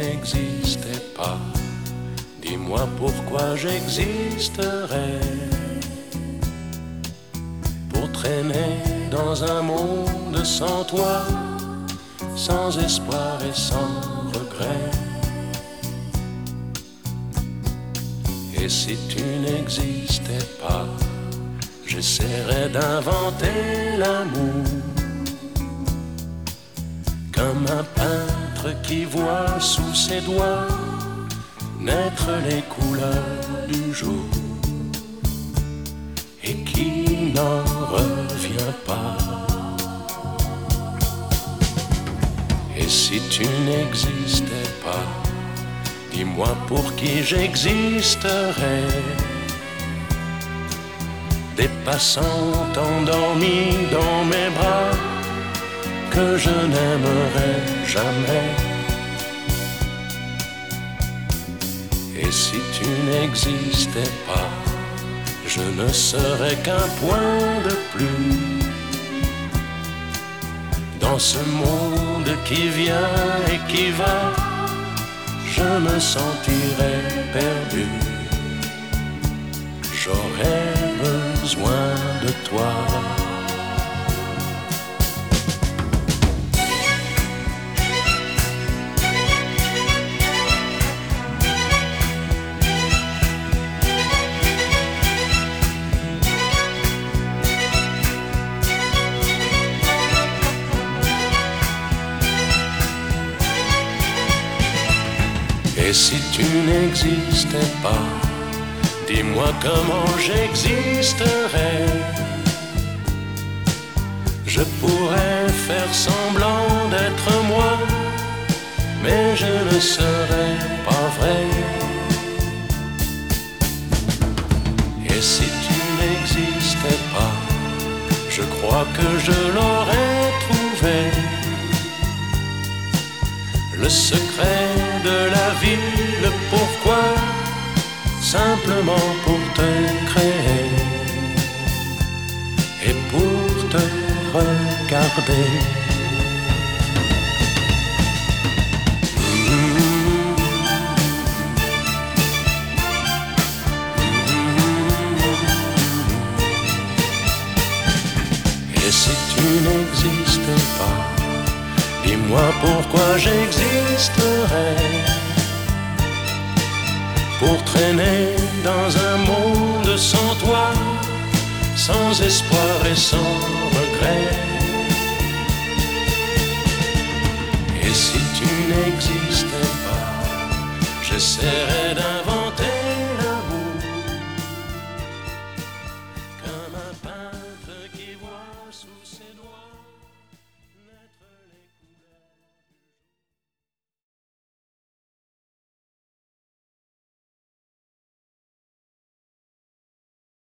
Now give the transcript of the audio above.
n'existais pas, dis-moi pourquoi j'existerais. Pour traîner dans un monde sans toi, sans espoir et sans regret. Et si tu n'existais pas, j'essaierais d'inventer l'amour, comme un peintre qui voit sous ses doigts naître les couleurs du jour et qui n'en revient pas. Et si tu n'existais pas, dis-moi pour qui j'existerais. Des passants endormis dans mes bras que je n'aimerais jamais. Et si tu n'existais pas, je ne serais qu'un point de plus dans ce monde qui vient et qui va. Je me sentirais perdu. J'aurais besoin de toi. Et si tu n'existais pas, dis-moi comment j'existerais. Je pourrais faire semblant d'être moi, mais je ne serais pas vrai. Et si tu n'existais pas, je crois que je l'aurais trouvé. Le secret de la vie, le pourquoi, simplement pour te créer et pour te regarder. Et si tu n'existais pas, dis-moi pourquoi j'existerais. Pour traîner dans un monde sans toi, sans espoir et sans regret. Et si tu n'existais pas, j'essaierais d'un